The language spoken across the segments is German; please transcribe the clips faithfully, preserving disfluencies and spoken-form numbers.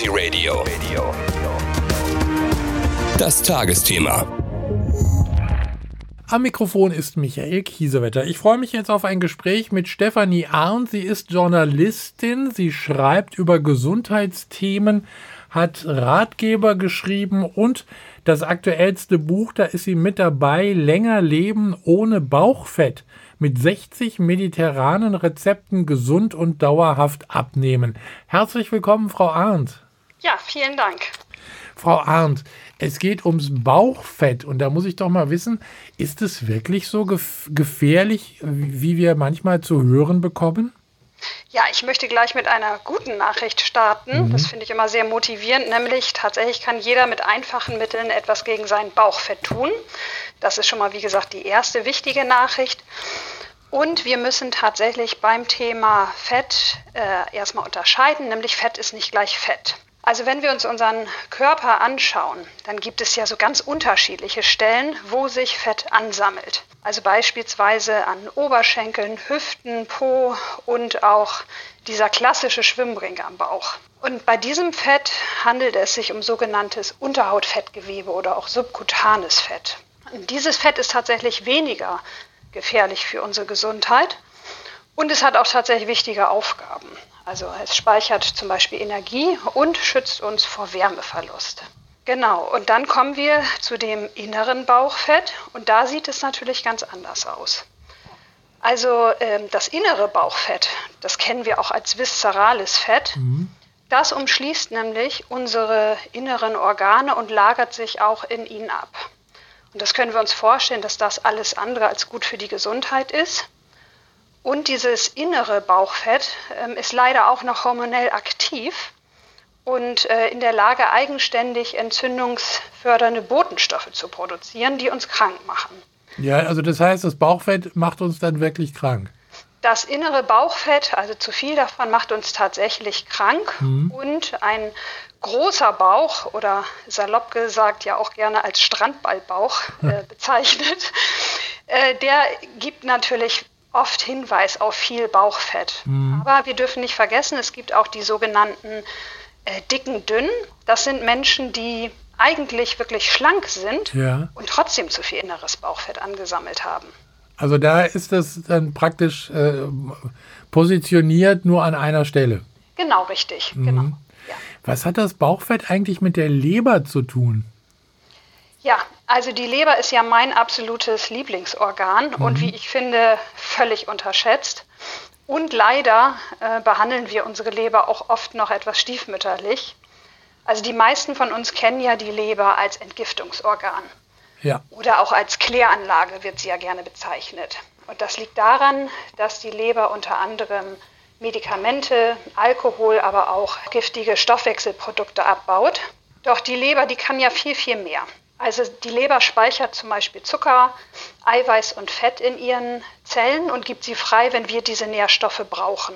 Energy Radio. Das Tagesthema. Am Mikrofon ist Michael Kiesewetter. Ich freue mich jetzt auf ein Gespräch mit Stefanie Arndt. Sie ist Journalistin, sie schreibt über Gesundheitsthemen, hat Ratgeber geschrieben und das aktuellste Buch, da ist sie mit dabei, Länger leben ohne Bauchfett. Mit sechzig mediterranen Rezepten gesund und dauerhaft abnehmen. Herzlich willkommen, Frau Arndt. Ja, vielen Dank. Frau Arndt, es geht ums Bauchfett und da muss ich doch mal wissen, ist es wirklich so gef- gefährlich, wie wir manchmal zu hören bekommen? Ja, ich möchte gleich mit einer guten Nachricht starten. Mhm. Das finde ich immer sehr motivierend, nämlich tatsächlich kann jeder mit einfachen Mitteln etwas gegen sein Bauchfett tun. Das ist schon mal, wie gesagt, die erste wichtige Nachricht. Und wir müssen tatsächlich beim Thema Fett äh, erstmal unterscheiden, nämlich Fett ist nicht gleich Fett. Also wenn wir uns unseren Körper anschauen, dann gibt es ja so ganz unterschiedliche Stellen, wo sich Fett ansammelt. Also beispielsweise an Oberschenkeln, Hüften, Po und auch dieser klassische Schwimmring am Bauch. Und bei diesem Fett handelt es sich um sogenanntes Unterhautfettgewebe oder auch subkutanes Fett. Und dieses Fett ist tatsächlich weniger gefährlich für unsere Gesundheit und es hat auch tatsächlich wichtige Aufgaben. Also es speichert zum Beispiel Energie und schützt uns vor Wärmeverlust. Genau, und dann kommen wir zu dem inneren Bauchfett und da sieht es natürlich ganz anders aus. Also ähm, das innere Bauchfett, das kennen wir auch als viszerales Fett, mhm. Das umschließt nämlich unsere inneren Organe und lagert sich auch in ihnen ab. Und das können wir uns vorstellen, dass das alles andere als gut für die Gesundheit ist. Und dieses innere Bauchfett ähm, ist leider auch noch hormonell aktiv und äh, in der Lage, eigenständig entzündungsfördernde Botenstoffe zu produzieren, die uns krank machen. Ja, also das heißt, das Bauchfett macht uns dann wirklich krank? Das innere Bauchfett, also zu viel davon, macht uns tatsächlich krank. Mhm. Und ein großer Bauch oder salopp gesagt ja auch gerne als Strandballbauch äh, bezeichnet, äh, der gibt natürlich oft Hinweis auf viel Bauchfett. Mhm. Aber wir dürfen nicht vergessen, es gibt auch die sogenannten äh, dicken Dünnen. Das sind Menschen, die eigentlich wirklich schlank sind, ja, und trotzdem zu viel inneres Bauchfett angesammelt haben. Also da ist das dann praktisch äh, positioniert nur an einer Stelle. Genau, richtig. Mhm. Genau. Ja. Was hat das Bauchfett eigentlich mit der Leber zu tun? Ja, also die Leber ist ja mein absolutes Lieblingsorgan mhm. und wie ich finde, völlig unterschätzt. Und leider äh, behandeln wir unsere Leber auch oft noch etwas stiefmütterlich. Also die meisten von uns kennen ja die Leber als Entgiftungsorgan. Ja. Oder auch als Kläranlage wird sie ja gerne bezeichnet. Und das liegt daran, dass die Leber unter anderem Medikamente, Alkohol, aber auch giftige Stoffwechselprodukte abbaut. Doch die Leber, die kann ja viel, viel mehr. Also die Leber speichert zum Beispiel Zucker, Eiweiß und Fett in ihren Zellen und gibt sie frei, wenn wir diese Nährstoffe brauchen.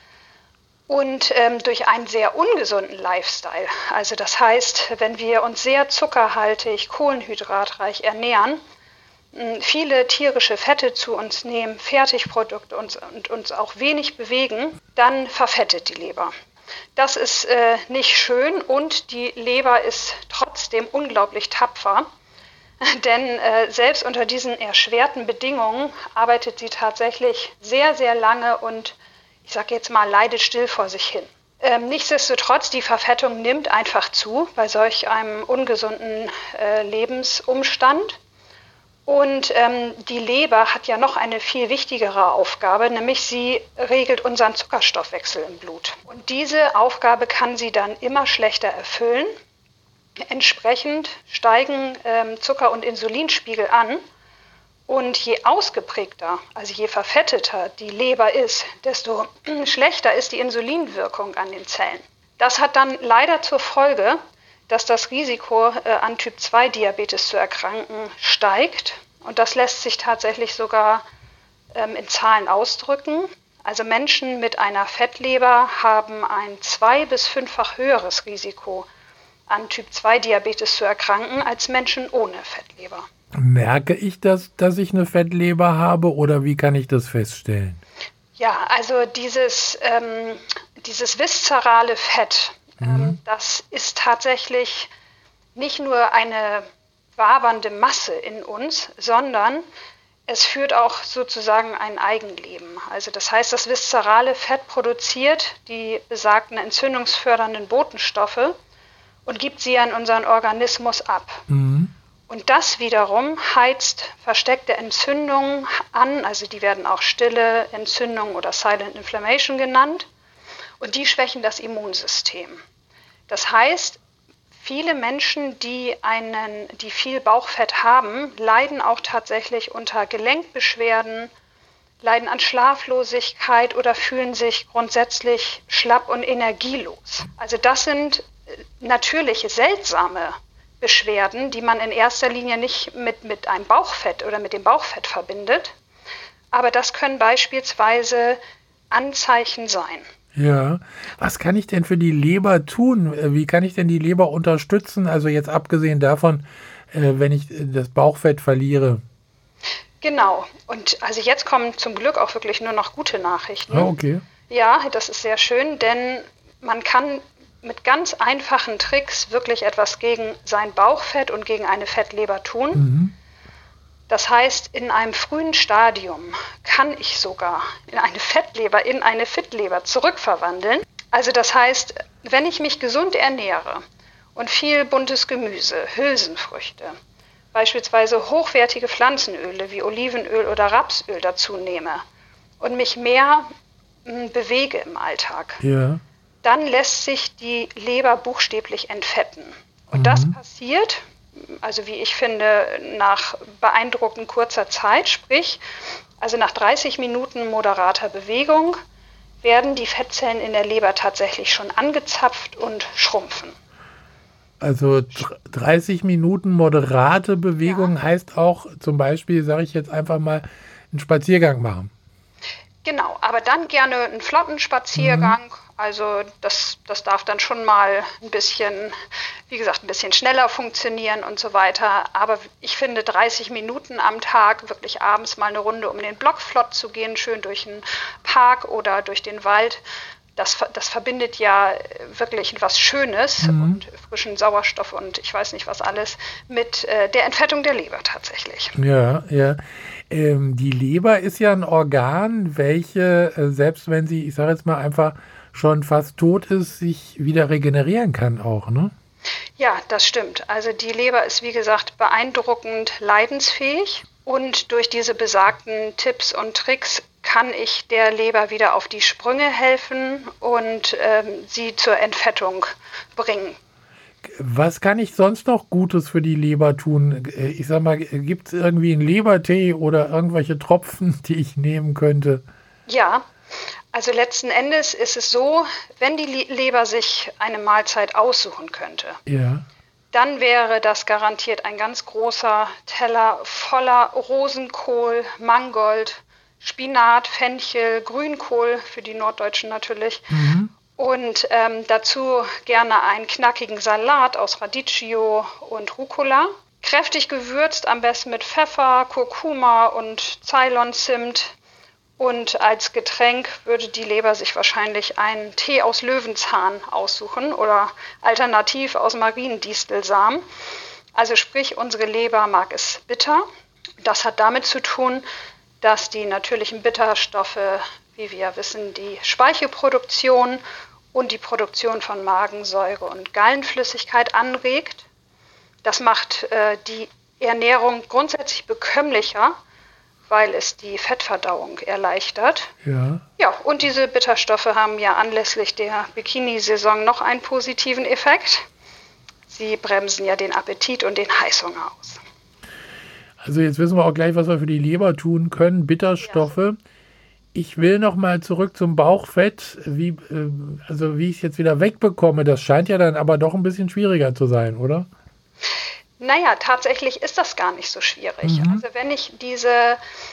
Und ähm, durch einen sehr ungesunden Lifestyle, also das heißt, wenn wir uns sehr zuckerhaltig, kohlenhydratreich ernähren, mh, viele tierische Fette zu uns nehmen, Fertigprodukte und, und uns auch wenig bewegen, dann verfettet die Leber. Das ist äh, nicht schön und die Leber ist trotzdem unglaublich tapfer, denn äh, selbst unter diesen erschwerten Bedingungen arbeitet sie tatsächlich sehr, sehr lange und ich sage jetzt mal, leidet still vor sich hin. Ähm, nichtsdestotrotz, die Verfettung nimmt einfach zu bei solch einem ungesunden äh, Lebensumstand. Und ähm, die Leber hat ja noch eine viel wichtigere Aufgabe, nämlich sie regelt unseren Zuckerstoffwechsel im Blut. Und diese Aufgabe kann sie dann immer schlechter erfüllen. Entsprechend steigen ähm, Zucker- und Insulinspiegel an. Und je ausgeprägter, also je verfetteter die Leber ist, desto schlechter ist die Insulinwirkung an den Zellen. Das hat dann leider zur Folge, dass das Risiko, äh, an Typ zwei Diabetes zu erkranken, steigt. Und das lässt sich tatsächlich sogar ähm, in Zahlen ausdrücken. Also Menschen mit einer Fettleber haben ein zwei- bis fünffach höheres Risiko, an Typ zwei Diabetes zu erkranken, als Menschen ohne Fettleber. Merke ich das, dass ich eine Fettleber habe oder wie kann ich das feststellen? Ja, also dieses, ähm, dieses viszerale Fett, Mhm. Ähm, das ist tatsächlich nicht nur eine wabernde Masse in uns, sondern es führt auch sozusagen ein Eigenleben. Also das heißt, das viszerale Fett produziert die besagten entzündungsfördernden Botenstoffe und gibt sie an unseren Organismus ab. Mhm. Und das wiederum heizt versteckte Entzündungen an, also die werden auch stille Entzündung oder Silent Inflammation genannt, und die schwächen das Immunsystem. Das heißt, viele Menschen, die, einen, die viel Bauchfett haben, leiden auch tatsächlich unter Gelenkbeschwerden, leiden an Schlaflosigkeit oder fühlen sich grundsätzlich schlapp und energielos. Also das sind natürliche, seltsame Beschwerden, die man in erster Linie nicht mit, mit einem Bauchfett oder mit dem Bauchfett verbindet. Aber das können beispielsweise Anzeichen sein. Ja, was kann ich denn für die Leber tun? Wie kann ich denn die Leber unterstützen? Also jetzt abgesehen davon, wenn ich das Bauchfett verliere. Genau. Und also jetzt kommen zum Glück auch wirklich nur noch gute Nachrichten. Ah, okay. Ja, das ist sehr schön, denn man kann mit ganz einfachen Tricks wirklich etwas gegen sein Bauchfett und gegen eine Fettleber tun. Mhm. Das heißt, in einem frühen Stadium kann ich sogar in eine Fettleber, in eine Fettleber zurückverwandeln. Also das heißt, wenn ich mich gesund ernähre und viel buntes Gemüse, Hülsenfrüchte, beispielsweise hochwertige Pflanzenöle wie Olivenöl oder Rapsöl dazu nehme und mich mehr m, bewege im Alltag, ja, dann lässt sich die Leber buchstäblich entfetten. Und mhm. das passiert, also wie ich finde, nach beeindruckend kurzer Zeit, sprich, also nach dreißig Minuten moderater Bewegung werden die Fettzellen in der Leber tatsächlich schon angezapft und schrumpfen. Also dreißig Minuten moderate Bewegung ja. heißt auch zum Beispiel, sage ich jetzt einfach mal, einen Spaziergang machen. Genau, aber dann gerne einen flotten Spaziergang. Mhm. Also das, das darf dann schon mal ein bisschen, wie gesagt, ein bisschen schneller funktionieren und so weiter. Aber ich finde dreißig Minuten am Tag, wirklich abends mal eine Runde um den Block flott zu gehen, schön durch einen Park oder durch den Wald, das, das verbindet ja wirklich etwas Schönes mhm. und frischen Sauerstoff und ich weiß nicht was alles mit äh, der Entfettung der Leber tatsächlich. Ja, ja. Ähm, die Leber ist ja ein Organ, welche, äh, selbst wenn sie, ich sage jetzt mal einfach, schon fast tot ist, sich wieder regenerieren kann auch, ne? Ja, das stimmt. Also die Leber ist, wie gesagt, beeindruckend leidensfähig und durch diese besagten Tipps und Tricks kann ich der Leber wieder auf die Sprünge helfen und ähm, sie zur Entfettung bringen. Was kann ich sonst noch Gutes für die Leber tun? Ich sag mal, gibt es irgendwie einen Lebertee oder irgendwelche Tropfen, die ich nehmen könnte? Ja, also letzten Endes ist es so, wenn die Leber sich eine Mahlzeit aussuchen könnte, ja, dann wäre das garantiert ein ganz großer Teller voller Rosenkohl, Mangold, Spinat, Fenchel, Grünkohl, für die Norddeutschen natürlich. Mhm. Und ähm, dazu gerne einen knackigen Salat aus Radicchio und Rucola. Kräftig gewürzt, am besten mit Pfeffer, Kurkuma und Ceylon-Zimt. Und als Getränk würde die Leber sich wahrscheinlich einen Tee aus Löwenzahn aussuchen oder alternativ aus Mariendistelsamen. Also sprich, unsere Leber mag es bitter. Das hat damit zu tun, dass die natürlichen Bitterstoffe, wie wir wissen, die Speichelproduktion und die Produktion von Magensäure und Gallenflüssigkeit anregt. Das macht äh, die Ernährung grundsätzlich bekömmlicher, weil es die Fettverdauung erleichtert. Ja. Ja, und diese Bitterstoffe haben ja anlässlich der Bikini-Saison noch einen positiven Effekt. Sie bremsen ja den Appetit und den Heißhunger aus. Also jetzt wissen wir auch gleich, was wir für die Leber tun können. Bitterstoffe. Ja. Ich will noch mal zurück zum Bauchfett. Wie, also wie ich es jetzt wieder wegbekomme, das scheint ja dann aber doch ein bisschen schwieriger zu sein, oder? Naja, tatsächlich ist das gar nicht so schwierig. Mhm. Also wenn ich diese,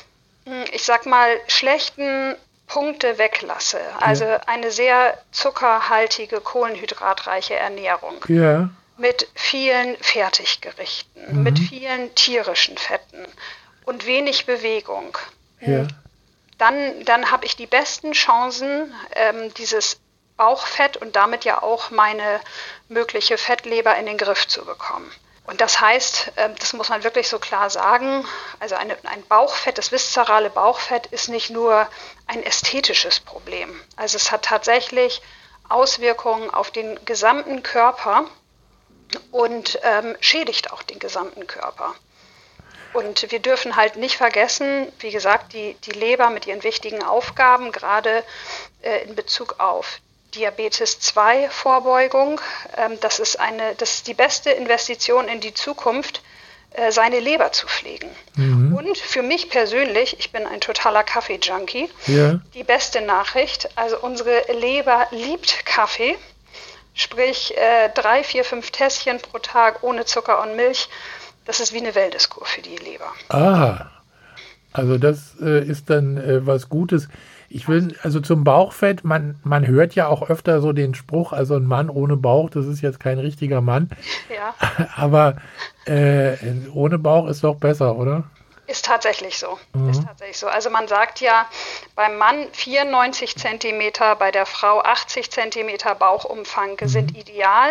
ich sag mal, schlechten Punkte weglasse, also ja. eine sehr zuckerhaltige, kohlenhydratreiche Ernährung, ja. mit vielen Fertiggerichten, mhm. mit vielen tierischen Fetten und wenig Bewegung, ja. dann, dann habe ich die besten Chancen, ähm, dieses Bauchfett und damit ja auch meine mögliche Fettleber in den Griff zu bekommen. Und das heißt, das muss man wirklich so klar sagen, also eine, ein Bauchfett, das viszerale Bauchfett ist nicht nur ein ästhetisches Problem. Also es hat tatsächlich Auswirkungen auf den gesamten Körper und ähm, schädigt auch den gesamten Körper. Und wir dürfen halt nicht vergessen, wie gesagt, die, die Leber mit ihren wichtigen Aufgaben, gerade äh, in Bezug auf Diabetes zwei Vorbeugung, ähm, das ist eine, das ist die beste Investition in die Zukunft, äh, seine Leber zu pflegen. Mhm. Und für mich persönlich, ich bin ein totaler Kaffee-Junkie, ja. Die beste Nachricht, also unsere Leber liebt Kaffee, sprich äh, drei, vier, fünf Tässchen pro Tag ohne Zucker und Milch, das ist wie eine Wellnesskur für die Leber. Ah, also das äh, ist dann äh, was Gutes. Ich will, also zum Bauchfett, man, man hört ja auch öfter so den Spruch, also ein Mann ohne Bauch, das ist jetzt kein richtiger Mann. Ja. Aber äh, ohne Bauch ist doch besser, oder? Ist tatsächlich so. Mhm. Ist tatsächlich so. Also man sagt ja, beim Mann vierundneunzig Zentimeter, bei der Frau achtzig Zentimeter Bauchumfang mhm. sind ideal.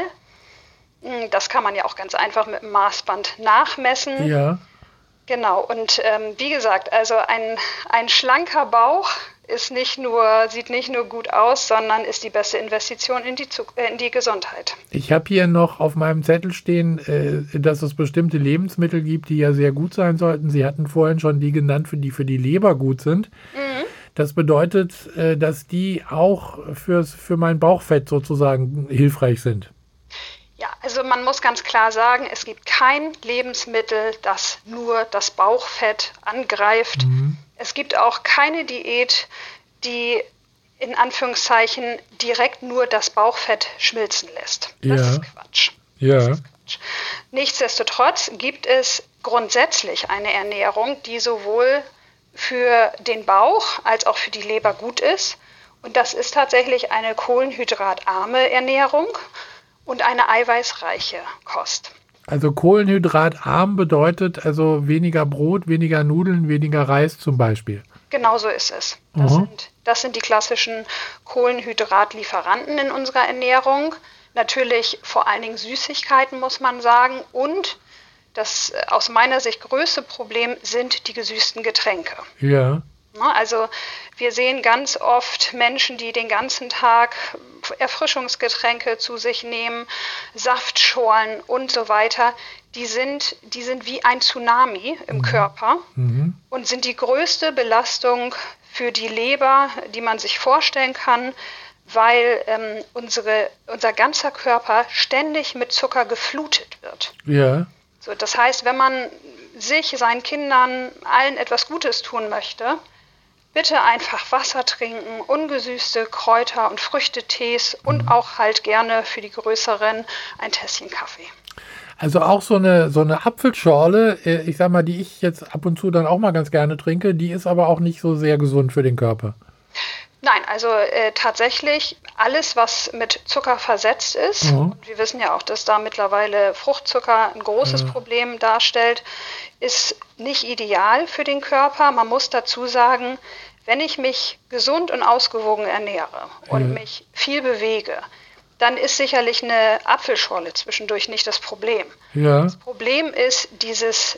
Das kann man ja auch ganz einfach mit dem Maßband nachmessen. Ja. Genau. Und ähm, wie gesagt, also ein, ein schlanker Bauch ist nicht nur, sieht nicht nur gut aus, sondern ist die beste Investition in die, äh, in die Gesundheit. Ich habe hier noch auf meinem Zettel stehen, äh, dass es bestimmte Lebensmittel gibt, die ja sehr gut sein sollten. Sie hatten vorhin schon die genannt, für die für die Leber gut sind. Mhm. Das bedeutet, äh, dass die auch fürs, für mein Bauchfett sozusagen hilfreich sind. Ja, also man muss ganz klar sagen, es gibt kein Lebensmittel, das nur das Bauchfett angreift. Mhm. Es gibt auch keine Diät, die in Anführungszeichen direkt nur das Bauchfett schmilzen lässt. Das ja. ist Quatsch. Ja. Das ist Quatsch. Nichtsdestotrotz gibt es grundsätzlich eine Ernährung, die sowohl für den Bauch als auch für die Leber gut ist. Und das ist tatsächlich eine kohlenhydratarme Ernährung und eine eiweißreiche Kost. Also kohlenhydratarm bedeutet also weniger Brot, weniger Nudeln, weniger Reis zum Beispiel. Genau so ist es. Das, mhm. sind, das sind die klassischen Kohlenhydratlieferanten in unserer Ernährung. Natürlich vor allen Dingen Süßigkeiten, muss man sagen. Und das aus meiner Sicht größte Problem sind die gesüßten Getränke. Ja. Also wir sehen ganz oft Menschen, die den ganzen Tag Erfrischungsgetränke zu sich nehmen, Saftschorlen und so weiter. Die sind, die sind wie ein Tsunami im mhm. Körper mhm. und sind die größte Belastung für die Leber, die man sich vorstellen kann, weil ähm, unsere, unser ganzer Körper ständig mit Zucker geflutet wird. Ja. So, das heißt, wenn man sich, seinen Kindern, allen etwas Gutes tun möchte, bitte einfach Wasser trinken, ungesüßte Kräuter- und Früchtetees und auch halt gerne für die Größeren ein Tässchen Kaffee. Also auch so eine, so eine Apfelschorle, ich sag mal, die ich jetzt ab und zu dann auch mal ganz gerne trinke, die ist aber auch nicht so sehr gesund für den Körper. Nein, also äh, tatsächlich alles, was mit Zucker versetzt ist, mhm. und wir wissen ja auch, dass da mittlerweile Fruchtzucker ein großes mhm. Problem darstellt, ist nicht ideal für den Körper. Man muss dazu sagen, wenn ich mich gesund und ausgewogen ernähre und mhm. mich viel bewege, dann ist sicherlich eine Apfelschorle zwischendurch nicht das Problem. Ja. Das Problem ist dieses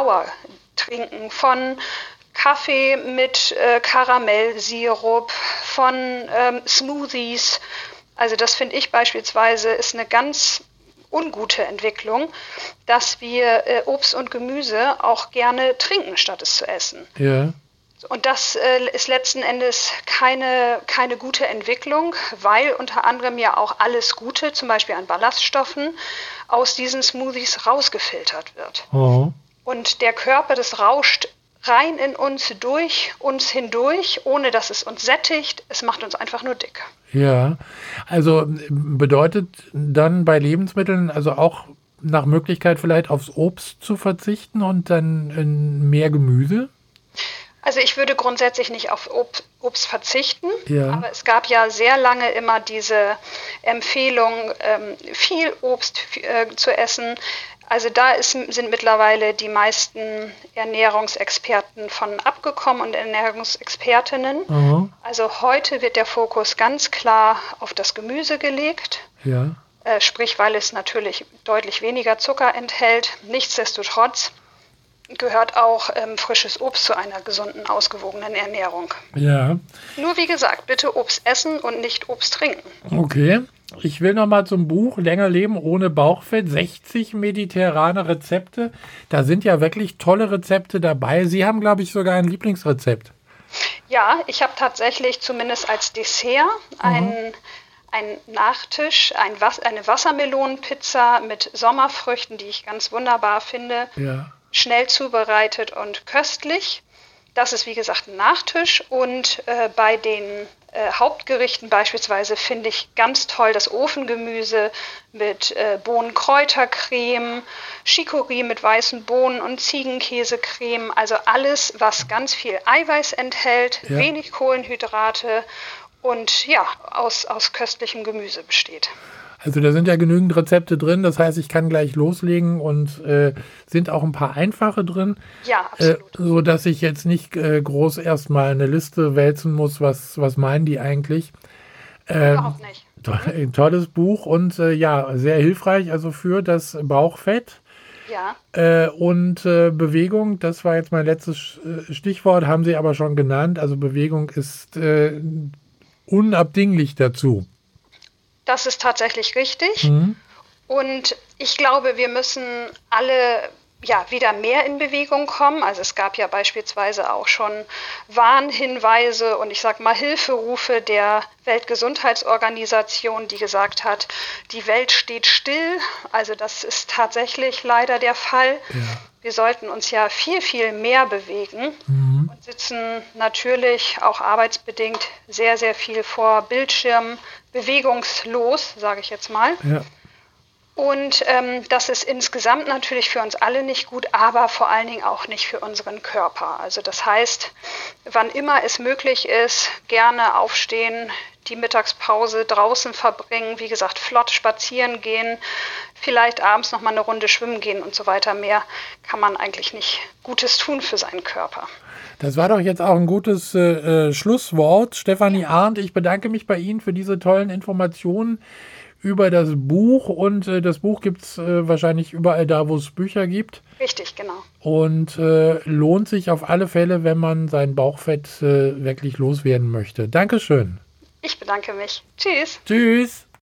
Dauertrinken von Kaffee mit äh, Karamellsirup, von ähm, Smoothies. Also das finde ich beispielsweise ist eine ganz ungute Entwicklung, dass wir äh, Obst und Gemüse auch gerne trinken, statt es zu essen. Ja. Und das äh, ist letzten Endes keine, keine gute Entwicklung, weil unter anderem ja auch alles Gute, zum Beispiel an Ballaststoffen, aus diesen Smoothies rausgefiltert wird. Oh. Und der Körper, das rauscht rein in uns, durch uns hindurch, ohne dass es uns sättigt. Es macht uns einfach nur dick. Ja, also bedeutet dann bei Lebensmitteln also auch nach Möglichkeit vielleicht aufs Obst zu verzichten und dann in mehr Gemüse? Also ich würde grundsätzlich nicht auf Ob- Obst verzichten, ja. aber es gab ja sehr lange immer diese Empfehlung, ähm, viel Obst äh, zu essen. Also da ist, sind mittlerweile die meisten Ernährungsexperten von abgekommen und Ernährungsexpertinnen. Aha. Also heute wird der Fokus ganz klar auf das Gemüse gelegt. Ja. Äh, sprich, weil es natürlich deutlich weniger Zucker enthält. Nichtsdestotrotz gehört auch ähm, frisches Obst zu einer gesunden, ausgewogenen Ernährung. Ja. Nur wie gesagt, bitte Obst essen und nicht Obst trinken. Okay. Ich will noch mal zum Buch Länger leben ohne Bauchfett, sechzig mediterrane Rezepte. Da sind ja wirklich tolle Rezepte dabei. Sie haben, glaube ich, sogar ein Lieblingsrezept. Ja, ich habe tatsächlich zumindest als Dessert einen, einen Nachtisch, ein Was- eine Wassermelonenpizza mit Sommerfrüchten, die ich ganz wunderbar finde. Ja. Schnell zubereitet und köstlich. Das ist wie gesagt ein Nachtisch und äh, bei den äh, Hauptgerichten beispielsweise finde ich ganz toll das Ofengemüse mit äh, Bohnen-Kräutercreme, Chicorée mit weißen Bohnen und Ziegenkäsecreme. Also alles, was ganz viel Eiweiß enthält, Ja. wenig Kohlenhydrate und ja, aus, aus köstlichem Gemüse besteht. Also da sind ja genügend Rezepte drin. Das heißt, ich kann gleich loslegen und äh, sind auch ein paar einfache drin. Ja, Äh, absolut. so dass ich jetzt nicht äh, groß erstmal eine Liste wälzen muss, was, was meinen die eigentlich. Ähm, Überhaupt nicht. to ein tolles Buch und äh, ja, sehr hilfreich, also für das Bauchfett. Ja. Äh, und äh, Bewegung, das war jetzt mein letztes äh, Stichwort, haben Sie aber schon genannt. Also Bewegung ist äh, unabdinglich dazu. Das ist tatsächlich richtig. Mhm. Und ich glaube, wir müssen alle ja, wieder mehr in Bewegung kommen. Also es gab ja beispielsweise auch schon Warnhinweise und ich sage mal Hilferufe der Weltgesundheitsorganisation, die gesagt hat, die Welt steht still. Also das ist tatsächlich leider der Fall. Ja. Wir sollten uns ja viel, viel mehr bewegen Mhm. und sitzen natürlich auch arbeitsbedingt sehr, sehr viel vor Bildschirmen, bewegungslos, sage ich jetzt mal. Ja. Und ähm, das ist insgesamt natürlich für uns alle nicht gut, aber vor allen Dingen auch nicht für unseren Körper. Also das heißt, wann immer es möglich ist, gerne aufstehen, die Mittagspause draußen verbringen, wie gesagt, flott spazieren gehen, vielleicht abends noch mal eine Runde schwimmen gehen und so weiter. Mehr kann man eigentlich nicht Gutes tun für seinen Körper. Das war doch jetzt auch ein gutes äh, äh, Schlusswort. Stefanie Arndt, ich bedanke mich bei Ihnen für diese tollen Informationen über das Buch. Und äh, das Buch gibt es äh, wahrscheinlich überall da, wo es Bücher gibt. Richtig, genau. Und äh, lohnt sich auf alle Fälle, wenn man sein Bauchfett äh, wirklich loswerden möchte. Dankeschön. Ich bedanke mich. Tschüss. Tschüss.